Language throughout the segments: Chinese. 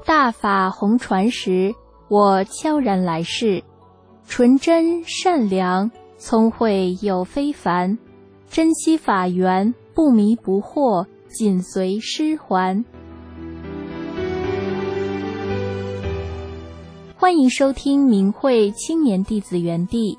大法红传时，我悄然来世，纯真善良，聪慧又非凡，珍惜法缘，不迷不惑，紧随师还。欢迎收听明慧青年弟子园地。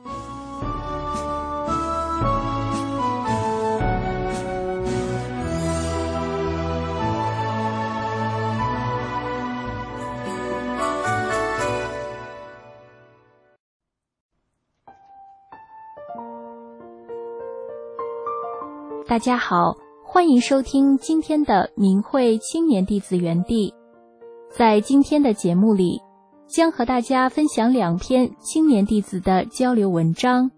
大家好，欢迎收听今天的明慧青年弟子园地。在今天的节目里，将和大家分享2篇青年弟子的交流文章。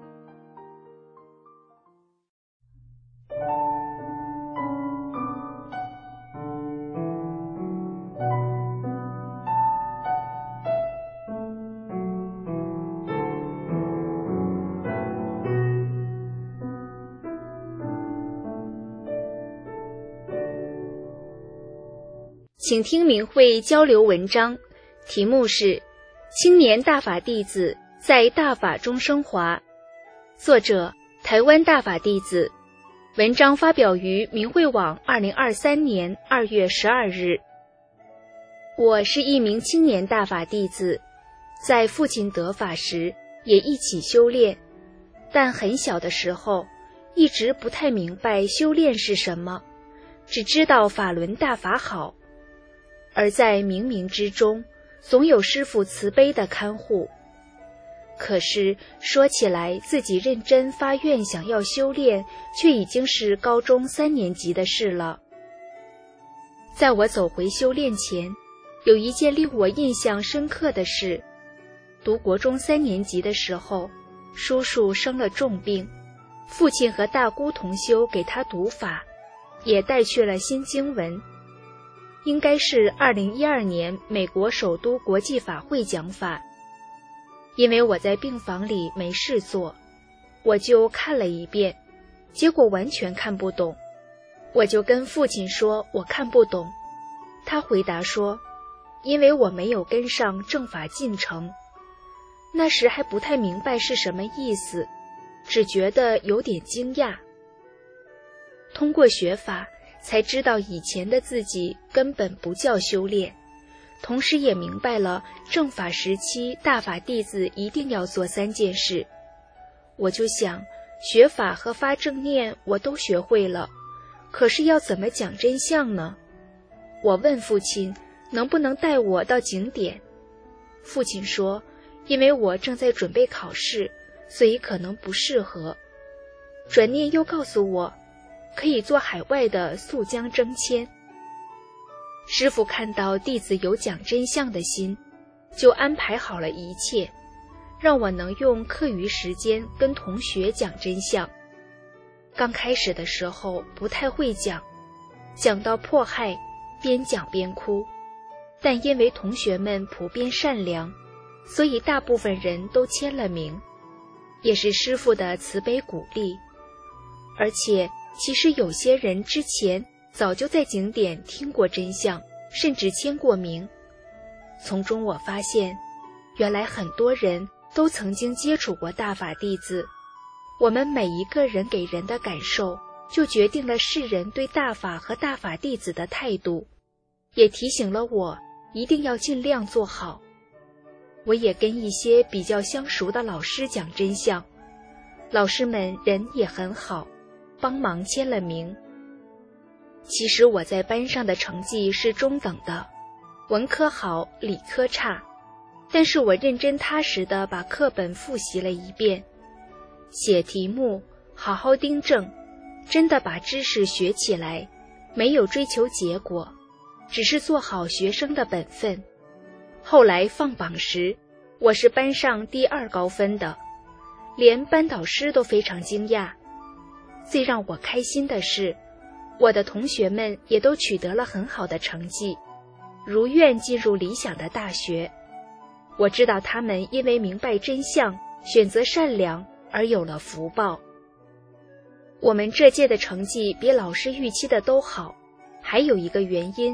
请听明慧交流文章，题目是青年大法弟子在大法中升华，作者台湾大法弟子，文章发表于明慧网2023年2月12日。我是一名青年大法弟子，在父亲得法时也一起修炼，但很小的时候一直不太明白修炼是什么，只知道法轮大法好，而在冥冥之中总有师父慈悲的看护。可是说起来，自己认真发愿想要修炼，却已经是高中3年级的事了。在我走回修炼前，有一件令我印象深刻的事。读国中3年级的时候，叔叔生了重病，父亲和大姑同修给他读法，也带去了新经文。应该是2012年美国首都国际法会讲法。因为我在病房里没事做，我就看了一遍，结果完全看不懂。我就跟父亲说我看不懂，他回答说，因为我没有跟上正法进程。那时还不太明白是什么意思，只觉得有点惊讶。通过学法才知道以前的自己根本不叫修炼，同时也明白了正法时期大法弟子一定要做3件事。我就想，学法和发正念我都学会了，可是要怎么讲真相呢？我问父亲能不能带我到景点，父亲说因为我正在准备考试，所以可能不适合。转念又告诉我可以做海外的溯江征签。师父看到弟子有讲真相的心，就安排好了一切，让我能用课余时间跟同学讲真相。刚开始的时候不太会讲，讲到迫害，边讲边哭，但因为同学们普遍善良，所以大部分人都签了名，也是师父的慈悲鼓励。而且其实有些人之前早就在景点听过真相，甚至签过名。从中我发现，原来很多人都曾经接触过大法弟子，我们每一个人给人的感受，就决定了世人对大法和大法弟子的态度，也提醒了我一定要尽量做好。我也跟一些比较相熟的老师讲真相，老师们人也很好，帮忙签了名。其实我在班上的成绩是中等的，文科好，理科差，但是我认真踏实地把课本复习了一遍，写题目，好好订正，真的把知识学起来，没有追求结果，只是做好学生的本分。后来放榜时，我是班上第2高分的，连班导师都非常惊讶。最让我开心的是，我的同学们也都取得了很好的成绩，如愿进入理想的大学。我知道他们因为明白真相，选择善良而有了福报。我们这届的成绩比老师预期的都好，还有一个原因，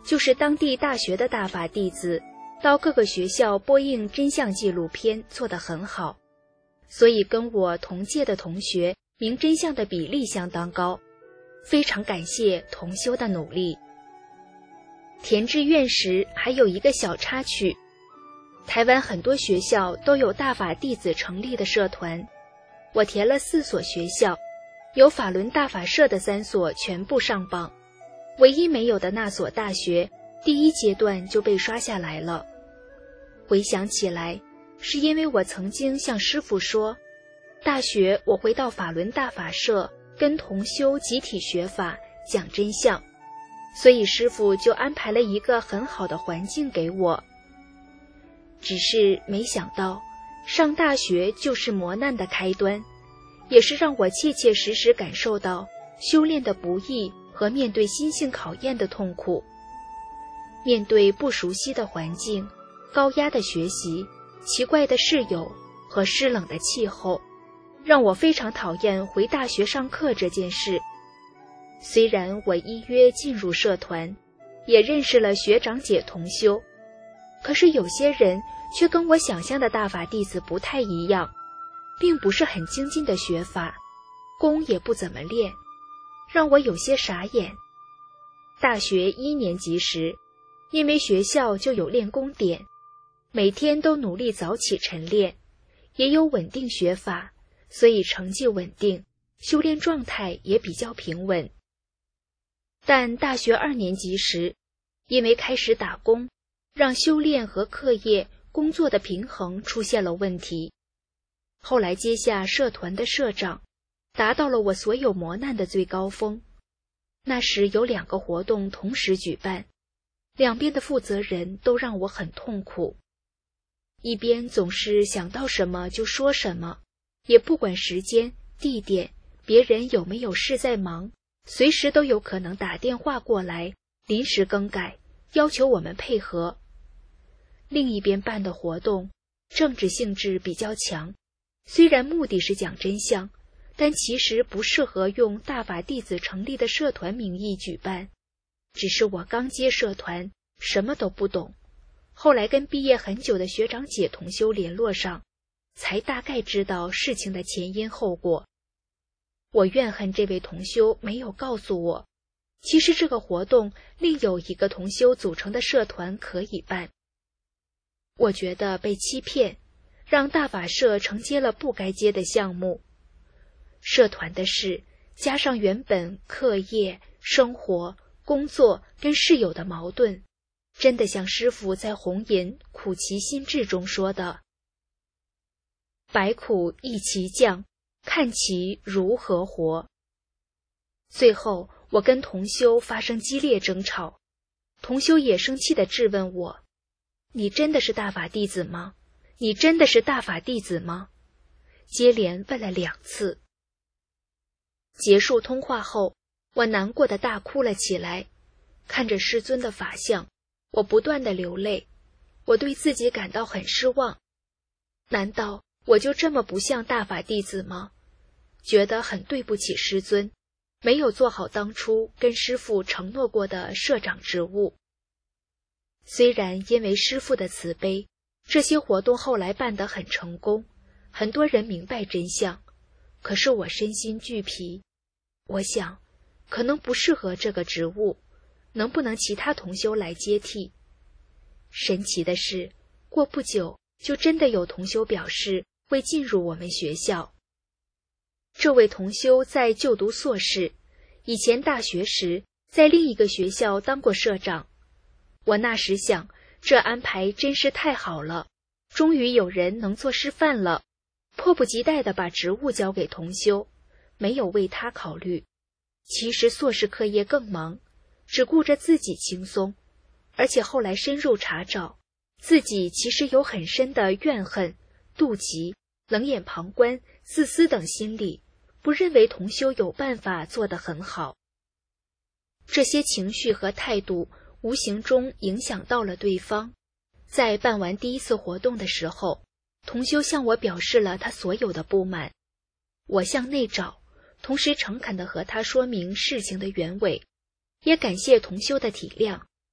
就是当地大学的大法弟子，到各个学校播映真相纪录片做得很好，所以跟我同届的同学明真相的比例相当高，非常感谢同修的努力。填志愿时还有一个小插曲，台湾很多学校都有大法弟子成立的社团，我填了4所学校，有法轮大法社的3所全部上榜，唯一没有的那所大学，第1阶段就被刷下来了。回想起来，是因为我曾经向师父说，大学我会到法轮大法社跟同修集体学法讲真相，所以师父就安排了一个很好的环境给我。只是没想到，上大学就是磨难的开端，也是让我切切实实感受到修炼的不易和面对心性考验的痛苦。面对不熟悉的环境、高压的学习、奇怪的室友和湿冷的气候，让我非常讨厌回大学上课这件事。虽然我依约进入社团，也认识了学长姐同修，可是有些人却跟我想象的大法弟子不太一样，并不是很精进的学法，功也不怎么练，让我有些傻眼。大学1年级时，因为学校就有练功点，每天都努力早起晨练，也有稳定学法，所以成绩稳定，修炼状态也比较平稳。但大学2年级时，因为开始打工，让修炼和课业、工作的平衡出现了问题。后来接下社团的社长，达到了我所有磨难的最高峰。那时有2个活动同时举办，两边的负责人都让我很痛苦。一边总是想到什么就说什么，也不管时间、地点，别人有没有事在忙，随时都有可能打电话过来，临时更改，要求我们配合。另一边办的活动，政治性质比较强，虽然目的是讲真相，但其实不适合用大法弟子成立的社团名义举办。只是我刚接社团，什么都不懂，后来跟毕业很久的学长姐同修联络上，才大概知道事情的前因后果。我怨恨这位同修没有告诉我，其实这个活动另有一个同修组成的社团可以办。我觉得被欺骗，让大法社承接了不该接的项目。社团的事，加上原本课业、生活、工作跟室友的矛盾，真的像师父在红岩苦其心志中说的，百苦一齐降，看其如何活。最后我跟同修发生激烈争吵，同修也生气地质问我，你真的是大法弟子吗？你真的是大法弟子吗？接连问了2次。结束通话后，我难过的大哭了起来，看着师尊的法相，我不断的流泪，我对自己感到很失望。难道我就这么不像大法弟子吗？觉得很对不起师尊，没有做好当初跟师父承诺过的社长职务。虽然因为师父的慈悲，这些活动后来办得很成功，很多人明白真相，可是我身心俱疲。我想，可能不适合这个职务，能不能其他同修来接替？神奇的是，过不久就真的有同修表示会进入我们学校。这位同修在就读硕士，以前大学时在另一个学校当过社长。我那时想，这安排真是太好了，终于有人能做示范了，迫不及待地把职务交给同修，没有为他考虑。其实硕士课业更忙，只顾着自己轻松，而且后来深入查找，自己其实有很深的怨恨、妒忌、冷眼旁观、自私等心理，不认为同修有办法做得很好。这些情绪和态度无形中影响到了对方。在办完第1次活动的时候，同修向我表示了他所有的不满。我向内找，同时诚恳地和他说明事情的原委，也感谢同修的体谅。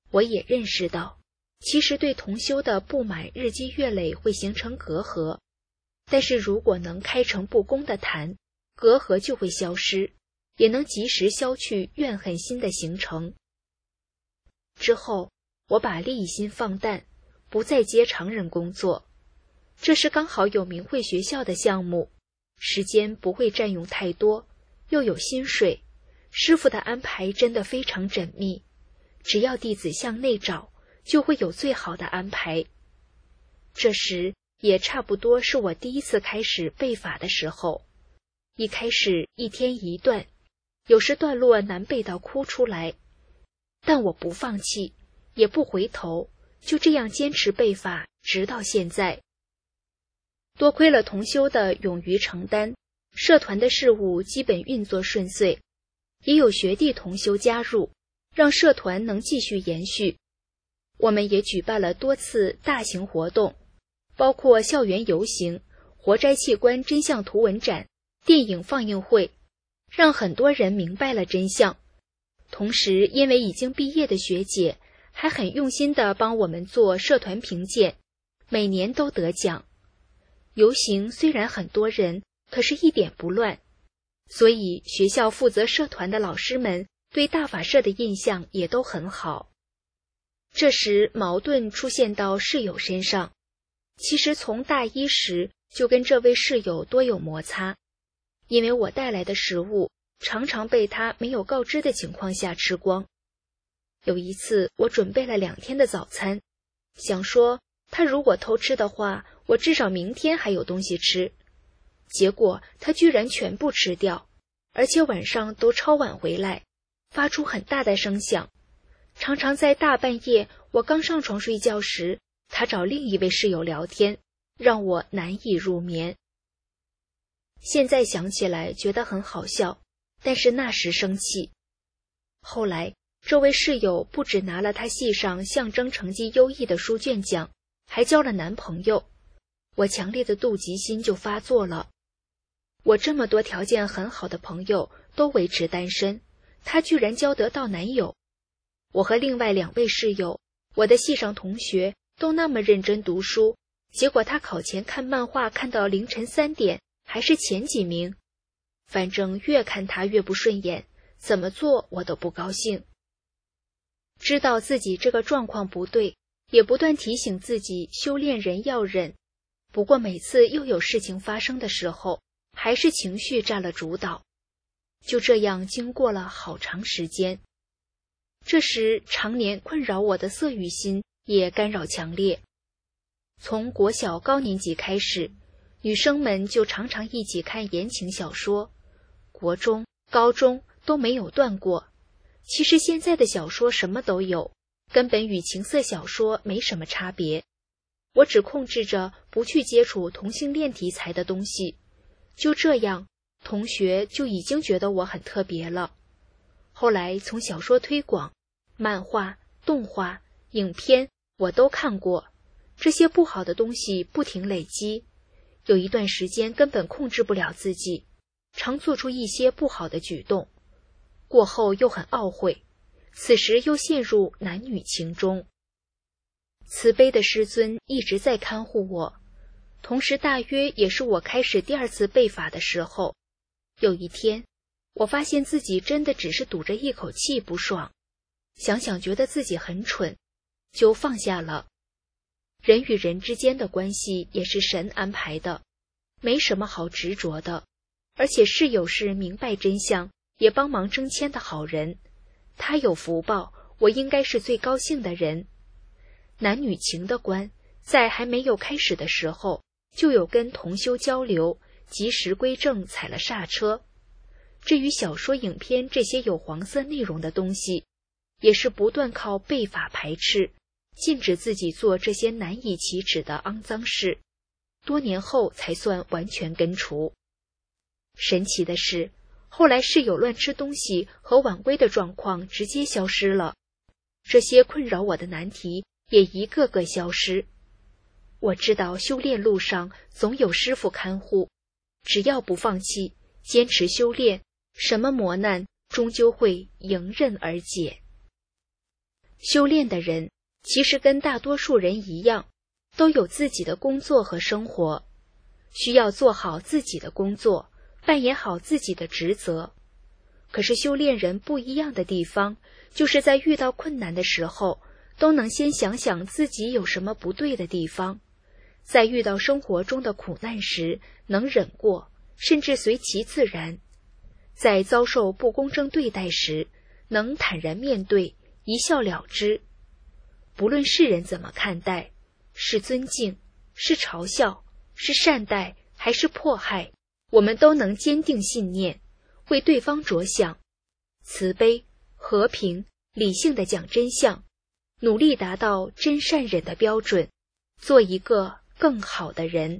我也认识到，其实对同修的不满日积月累会形成隔阂，但是如果能开诚布公的谈，隔阂就会消失，也能及时消去怨恨心的形成。之后，我把利益心放淡，不再接常人工作。这是刚好有明慧学校的项目，时间不会占用太多，又有薪水，师父的安排真的非常缜密，只要弟子向内找，就会有最好的安排。这时也差不多是我第一次开始背法的时候，一开始一天一段，有时段落难背到哭出来，但我不放弃，也不回头，就这样坚持背法，直到现在。多亏了同修的勇于承担，社团的事务基本运作顺遂，也有学弟同修加入，让社团能继续延续。我们也举办了多次大型活动，包括校园游行、活摘器官真相图文展、电影放映会，让很多人明白了真相。同时，因为已经毕业的学姐还很用心地帮我们做社团评鉴，每年都得奖。游行虽然很多人，可是一点不乱，所以学校负责社团的老师们对大法社的印象也都很好。这时矛盾出现到室友身上，其实从大一时就跟这位室友多有摩擦，因为我带来的食物常常被他没有告知的情况下吃光。有一次我准备了2天的早餐，想说他如果偷吃的话，我至少明天还有东西吃。结果他居然全部吃掉，而且晚上都超晚回来，发出很大的声响。常常在大半夜，我刚上床睡觉时，他找另一位室友聊天，让我难以入眠。现在想起来觉得很好笑，但是那时生气。后来这位室友不只拿了他系上象征成绩优异的书卷奖，还交了男朋友，我强烈的妒忌心就发作了。我这么多条件很好的朋友都维持单身，他居然交得到男友。我和另外2位室友，我的系上同学都那么认真读书，结果他考前看漫画看到凌晨3点，还是前几名。反正越看他越不顺眼，怎么做我都不高兴。知道自己这个状况不对，也不断提醒自己修炼人要忍。不过每次又有事情发生的时候，还是情绪占了主导。就这样经过了好长时间。这时常年困扰我的色欲心也干扰强烈。从国小高年级开始，女生们就常常一起看言情小说，国中、高中都没有断过。其实现在的小说什么都有，根本与情色小说没什么差别。我只控制着不去接触同性恋题材的东西，就这样，同学就已经觉得我很特别了。后来从小说推广、漫画、动画、影片我都看过，这些不好的东西不停累积，有一段时间根本控制不了自己，常做出一些不好的举动，过后又很懊悔，此时又陷入男女情中。慈悲的师尊一直在看护我，同时大约也是我开始第2次背法的时候。有一天，我发现自己真的只是堵着一口气不爽，想想觉得自己很蠢，就放下了。人与人之间的关系也是神安排的，没什么好执着的，而且室友是明白真相也帮忙征签的好人，他有福报，我应该是最高兴的人。男女情的关，在还没有开始的时候，就有跟同修交流，及时归正踩了刹车。至于小说影片这些有黄色内容的东西，也是不断靠背法排斥，禁止自己做这些难以启齿的肮脏事，多年后才算完全根除。神奇的是，后来室友乱吃东西和晚归的状况直接消失了，这些困扰我的难题也一个个消失。我知道修炼路上总有师父看护，只要不放弃，坚持修炼，什么磨难终究会迎刃而解。 修炼的人其实跟大多数人一样，都有自己的工作和生活，需要做好自己的工作，扮演好自己的职责。可是修炼人不一样的地方，就是在遇到困难的时候，都能先想想自己有什么不对的地方，在遇到生活中的苦难时能忍过，甚至随其自然，在遭受不公正对待时能坦然面对，一笑了之。不论世人怎么看待，是尊敬，是嘲笑，是善待，还是迫害，我们都能坚定信念，为对方着想，慈悲、和平、理性地讲真相，努力达到真善忍的标准，做一个更好的人。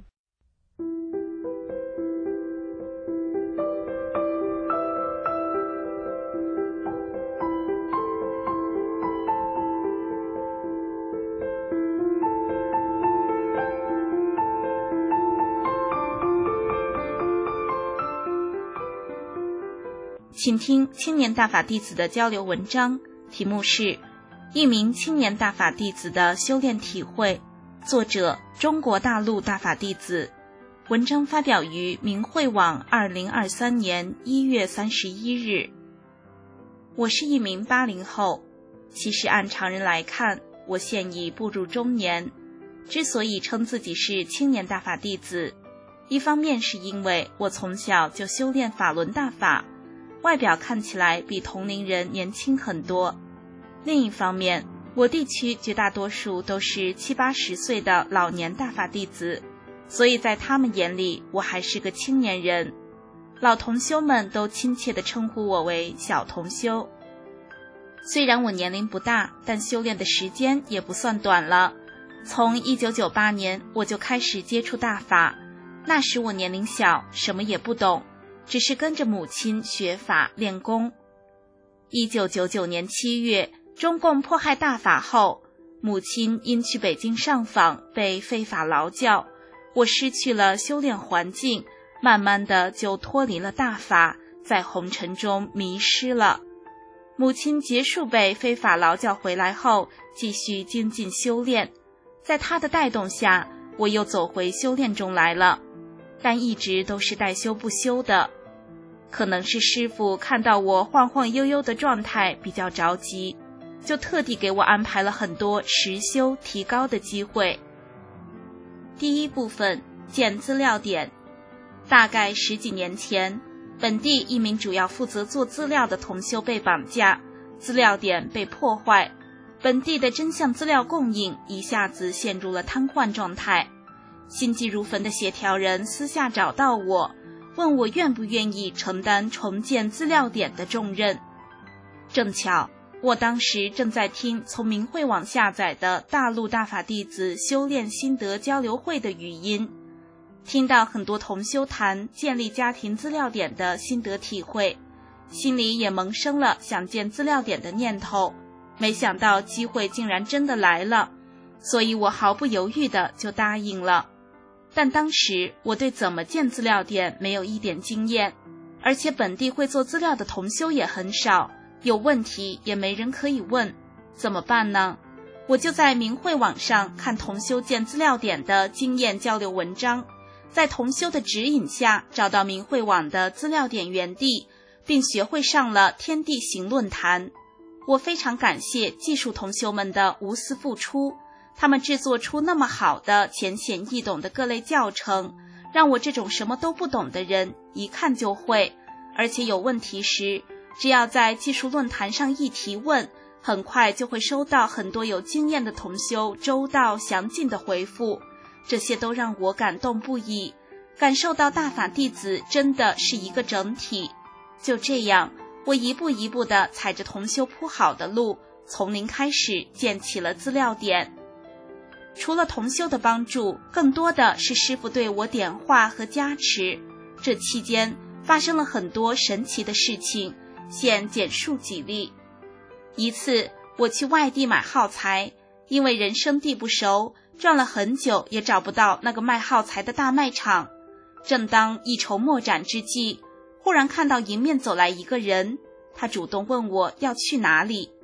请听青年大法弟子的交流文章，题目是一名青年大法弟子的修炼体会，作者中国大陆大法弟子。文章发表于明慧网2023年1月31日。我是一名80后，其实按常人来看，我现已步入中年。之所以称自己是青年大法弟子，一方面是因为我从小就修炼法轮大法，外表看起来比同龄人年轻很多。另一方面，我地区绝大多数都是70、80岁的老年大法弟子，所以在他们眼里，我还是个青年人。老同修们都亲切地称呼我为小同修。虽然我年龄不大，但修炼的时间也不算短了。从1998年我就开始接触大法，那时我年龄小，什么也不懂，只是跟着母亲学法练功。1999年7月，中共迫害大法后，母亲因去北京上访被非法劳教，我失去了修炼环境，慢慢的就脱离了大法，在红尘中迷失了。母亲结束被非法劳教回来后，继续精进修炼，在她的带动下，我又走回修炼中来了，但一直都是带修不修的。可能是师父看到我晃晃悠悠的状态比较着急，就特地给我安排了很多实修提高的机会。第一部分，建资料点。大概10几年前，本地一名主要负责做资料的同修被绑架，资料点被破坏，本地的真相资料供应一下子陷入了瘫痪状态。心急如焚的协调人私下找到我，问我愿不愿意承担重建资料点的重任。正巧我当时正在听从明慧网下载的大陆大法弟子修炼心得交流会的语音，听到很多同修谈建立家庭资料点的心得体会，心里也萌生了想建资料点的念头，没想到机会竟然真的来了，所以我毫不犹豫的就答应了。但当时我对怎么建资料点没有一点经验，而且本地会做资料的同修也很少，有问题也没人可以问，怎么办呢？我就在明慧网上看同修建资料点的经验交流文章，在同修的指引下找到明慧网的资料点原地，并学会上了天地行论坛。我非常感谢技术同修们的无私付出，他们制作出那么好的浅显易懂的各类教程，让我这种什么都不懂的人一看就会，而且有问题时，只要在技术论坛上一提问，很快就会收到很多有经验的同修周到详尽的回复，这些都让我感动不已，感受到大法弟子真的是一个整体。就这样，我一步一步地踩着同修铺好的路，从零开始建起了资料点。除了同修的帮助，更多的是师父对我点化和加持。这期间发生了很多神奇的事情，现简述几例。一次，我去外地买耗材，因为人生地不熟，转了很久也找不到那个卖耗材的大卖场。正当一筹莫展之际，忽然看到迎面走来一个人，他主动问我要去哪里。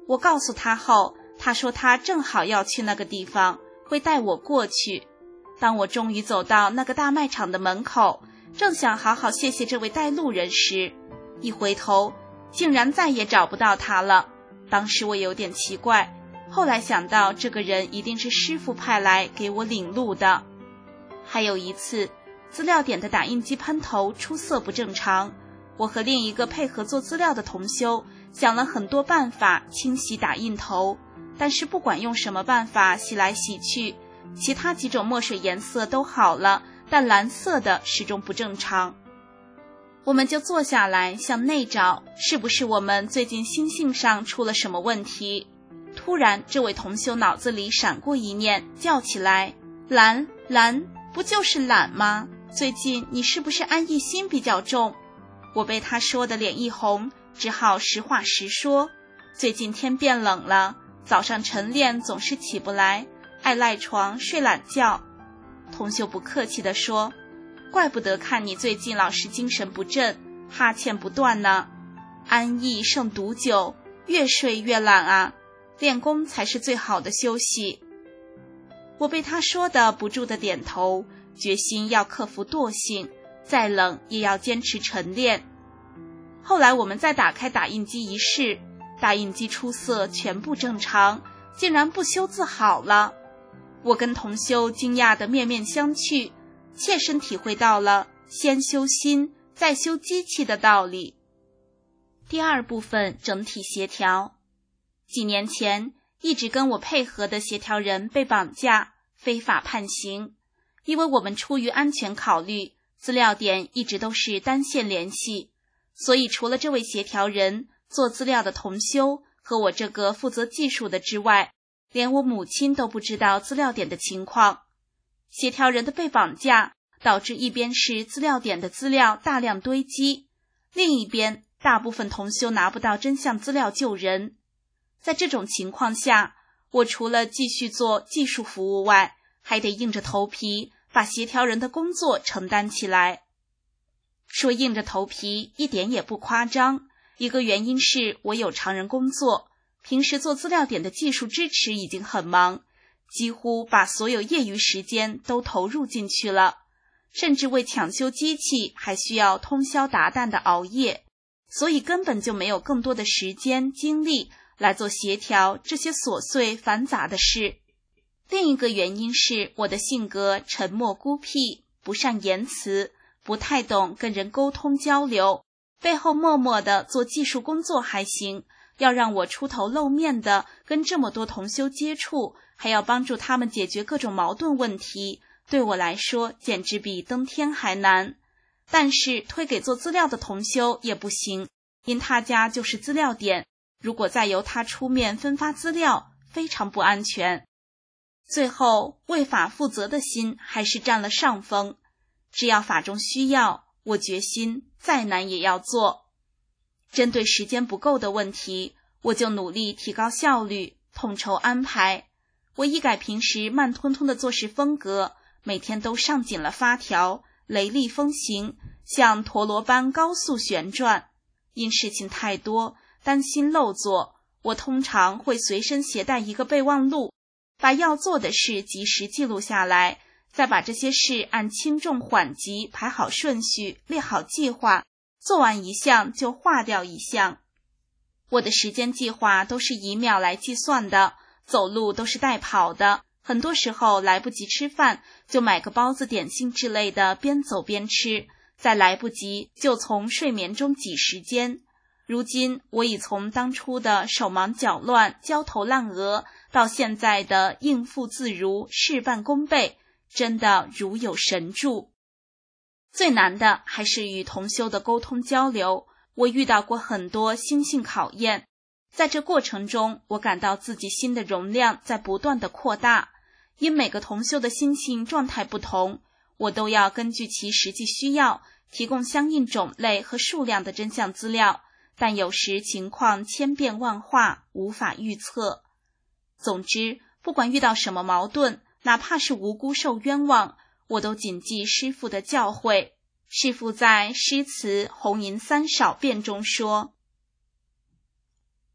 我告诉他后，他说他正好要去那个地方，会带我过去。当我终于走到那个大卖场的门口，正想好好谢谢这位带路人时，一回头竟然再也找不到他了。当时我有点奇怪，后来想到这个人一定是师傅派来给我领路的。还有一次，资料点的打印机喷头出色不正常，我和另一个配合做资料的同修想了很多办法清洗打印头，但是不管用什么办法洗来洗去，其他几种墨水颜色都好了，但蓝色的始终不正常。我们就坐下来向内找，是不是我们最近心性上出了什么问题。突然这位同修脑子里闪过一念，叫起来，懒，不就是懒吗？最近你是不是安逸心比较重？我被他说得脸一红，只好实话实说，最近天变冷了，早上晨练总是起不来，爱赖床睡懒觉。同修不客气地说，怪不得看你最近老是精神不振，哈欠不断呢。安逸胜毒酒，越睡越懒啊，练功才是最好的休息。我被他说的不住地点头，决心要克服惰性，再冷也要坚持晨练。后来我们再打开打印机一试，打印机出色全部正常，竟然不修字好了。我跟同修惊讶得面面相觑，切身体会到了先修心再修机器的道理。第二部分，整体协调。几年前一直跟我配合的协调人被绑架，非法判刑。因为我们出于安全考虑，资料点一直都是单线联系，所以除了这位协调人、做资料的同修和我这个负责技术的之外，连我母亲都不知道资料点的情况。协调人的被绑架导致一边是资料点的资料大量堆积，另一边大部分同修拿不到真相资料救人。在这种情况下，我除了继续做技术服务外，还得硬着头皮把协调人的工作承担起来。说硬着头皮一点也不夸张，一个原因是我有常人工作，平时做资料点的技术支持已经很忙，几乎把所有业余时间都投入进去了，甚至为抢修机器还需要通宵达旦的熬夜，所以根本就没有更多的时间精力来做协调这些琐碎繁杂的事。另一个原因是我的性格沉默孤僻，不善言辞，不太懂跟人沟通交流，背后默默的做技术工作还行，要让我出头露面的跟这么多同修接触，还要帮助他们解决各种矛盾问题，对我来说简直比登天还难。但是推给做资料的同修也不行，因他家就是资料点，如果再由他出面分发资料，非常不安全。最后为法负责的心还是占了上风，只要法中需要，我决心再难也要做。针对时间不够的问题，我就努力提高效率，统筹安排。我一改平时慢吞吞的做事风格，每天都上紧了发条，雷厉风行，像陀螺般高速旋转。因事情太多，担心漏做，我通常会随身携带一个备忘录，把要做的事及时记录下来，再把这些事按轻重缓急排好顺序，列好计划，做完一项就划掉一项。我的时间计划都是以秒来计算的，走路都是带跑的，很多时候来不及吃饭，就买个包子点心之类的边走边吃，再来不及就从睡眠中挤时间。如今我已从当初的手忙脚乱、焦头烂额，到现在的应付自如、事半功倍，真的如有神助。最难的还是与同修的沟通交流，我遇到过很多心性考验，在这过程中，我感到自己心的容量在不断的扩大，因每个同修的心性状态不同，我都要根据其实际需要，提供相应种类和数量的真相资料，但有时情况千变万化，无法预测。总之，不管遇到什么矛盾，哪怕是无辜受冤枉，我都谨记师父的教诲。师父在诗词红银三少变中说：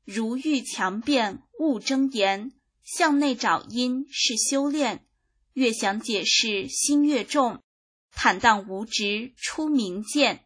如遇强辩勿睁言，向内找因是修炼，越想解释心越重，坦荡无执出明见。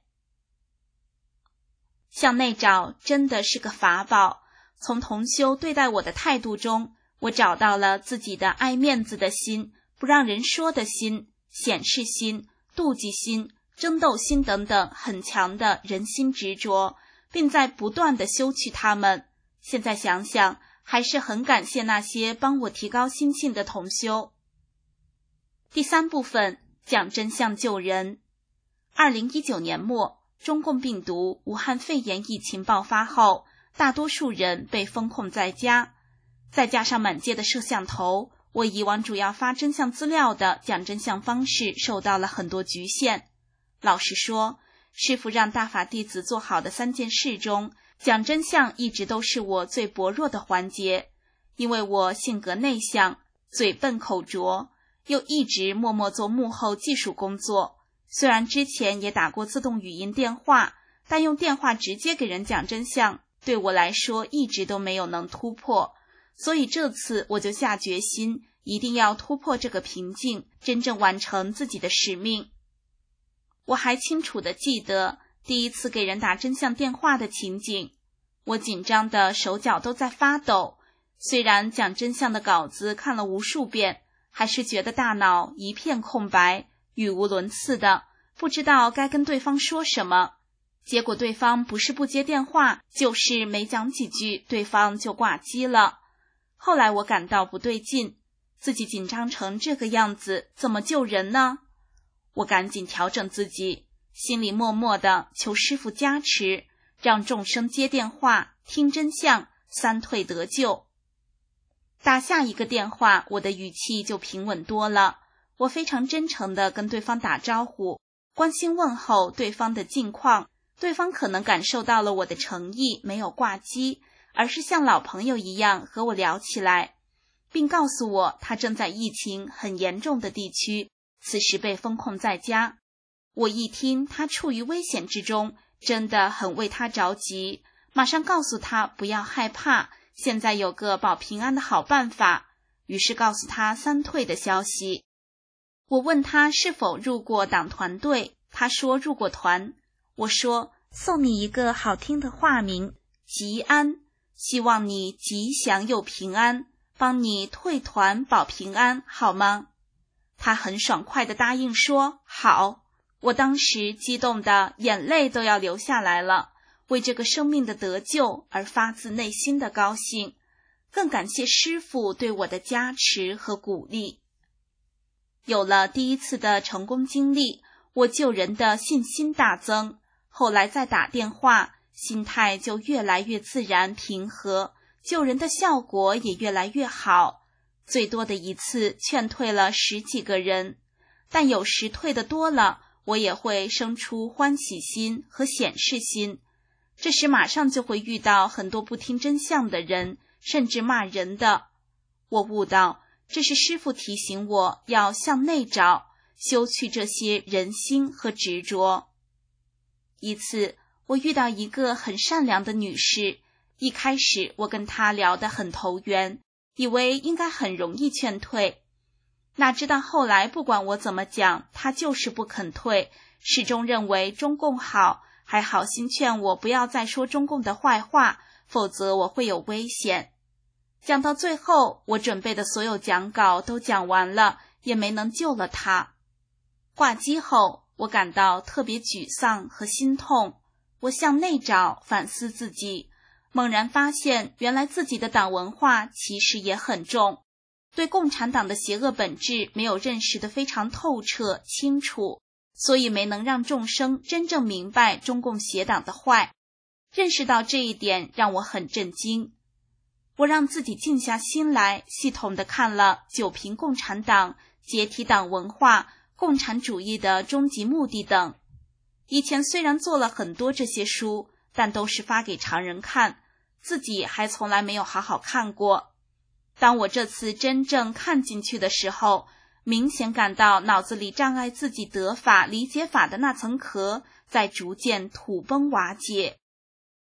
向内找真的是个法宝，从同修对待我的态度中，我找到了自己的爱面子的心，不让人说的心，显示心，妒忌心，争斗心等等很强的人心执着，并在不断地修去它们。现在想想，还是很感谢那些帮我提高心性的同修。第三部分，讲真相救人。2019年末，中共病毒武汉肺炎疫情爆发后，大多数人被封控在家，再加上满街的摄像头，我以往主要发真相资料的讲真相方式受到了很多局限。老实说，师父让大法弟子做好的3件事中，讲真相一直都是我最薄弱的环节，因为我性格内向，嘴笨口拙，又一直默默做幕后技术工作。虽然之前也打过自动语音电话，但用电话直接给人讲真相，对我来说一直都没有能突破。所以这次我就下决心，一定要突破这个瓶颈，真正完成自己的使命。我还清楚地记得第一次给人打真相电话的情景，我紧张的手脚都在发抖，虽然讲真相的稿子看了无数遍，还是觉得大脑一片空白，语无伦次的，不知道该跟对方说什么。结果对方不是不接电话，就是没讲几句，对方就挂机了。后来我感到不对劲，自己紧张成这个样子，怎么救人呢？我赶紧调整自己，心里默默地求师父加持，让众生接电话，听真相，3退得救。打下一个电话，我的语气就平稳多了，我非常真诚地跟对方打招呼，关心问候对方的近况。对方可能感受到了我的诚意，没有挂机，而是像老朋友一样和我聊起来，并告诉我他正在疫情很严重的地区，此时被封控在家。我一听他处于危险之中，真的很为他着急，马上告诉他不要害怕，现在有个保平安的好办法，于是告诉他3退的消息。我问他是否入过党团队，他说入过团。我说送你一个好听的化名，吉安，希望你吉祥又平安，帮你退团保平安，好吗？他很爽快地答应说好。我当时激动的眼泪都要流下来了，为这个生命的得救而发自内心的高兴，更感谢师父对我的加持和鼓励。有了第一次的成功经历，我救人的信心大增，后来再打电话，心态就越来越自然平和，救人的效果也越来越好。最多的一次劝退了10几个人，但有时退得多了，我也会生出欢喜心和显示心，这时马上就会遇到很多不听真相的人，甚至骂人的。我悟到，这是师父提醒我要向内找，修去这些人心和执着。一次，我遇到一个很善良的女士，一开始我跟她聊得很投缘，以为应该很容易劝退，哪知道后来不管我怎么讲，她就是不肯退，始终认为中共好，还好心劝我不要再说中共的坏话，否则我会有危险。讲到最后，我准备的所有讲稿都讲完了，也没能救了她。挂机后，我感到特别沮丧和心痛，我向内找，反思自己，猛然发现原来自己的党文化其实也很重，对共产党的邪恶本质没有认识得非常透彻清楚，所以没能让众生真正明白中共邪党的坏。认识到这一点让我很震惊，我让自己静下心来，系统地看了《九评共产党》、解体党文化、共产主义的终极目的等。以前虽然做了很多这些书，但都是发给常人看，自己还从来没有好好看过。当我这次真正看进去的时候，明显感到脑子里障碍自己得法理解法的那层壳在逐渐土崩瓦解。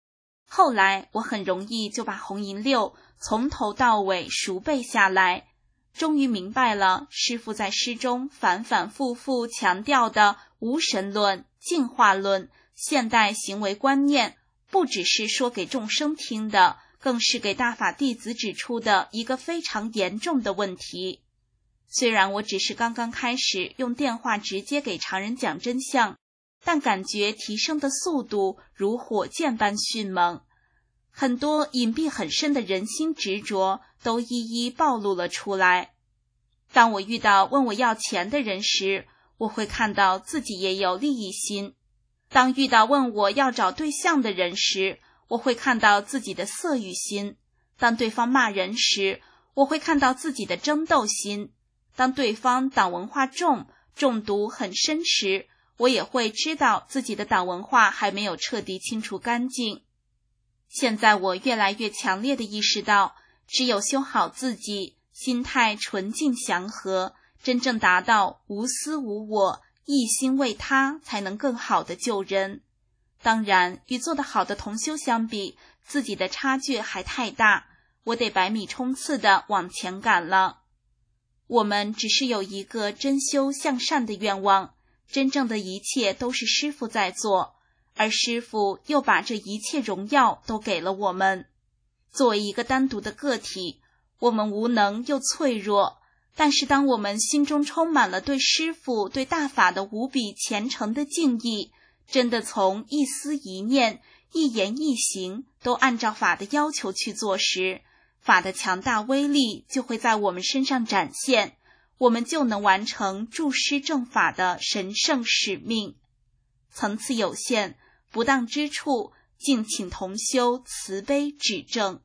后来我很容易就把红银六从头到尾熟背下来，终于明白了师父在诗中反反复复强调的无神论、进化论、现代行为观念，不只是说给众生听的，更是给大法弟子指出的一个非常严重的问题。虽然我只是刚刚开始用电话直接给常人讲真相，但感觉提升的速度如火箭般迅猛，很多隐蔽很深的人心执着都一一暴露了出来。当我遇到问我要钱的人时，我会看到自己也有利益心；当遇到问我要找对象的人时，我会看到自己的色欲心；当对方骂人时，我会看到自己的争斗心；当对方党文化重毒很深时，我也会知道自己的党文化还没有彻底清除干净。现在我越来越强烈地意识到，只有修好自己，心态纯净祥和，真正达到无私无我，一心为他，才能更好地救人。当然，与做得好的同修相比，自己的差距还太大，我得百米冲刺地往前赶了。我们只是有一个真修向善的愿望，真正的一切都是师父在做，而师父又把这一切荣耀都给了我们。作为一个单独的个体，我们无能又脆弱，但是当我们心中充满了对师父、对大法的无比虔诚的敬意，真的从一思一念、一言一行都按照法的要求去做时，法的强大威力就会在我们身上展现，我们就能完成助师正法的神圣使命。层次有限，不当之处，敬请同修慈悲指正。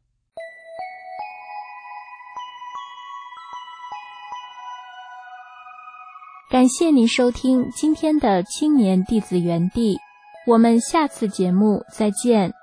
感谢您收听今天的青年弟子园地，我们下次节目再见。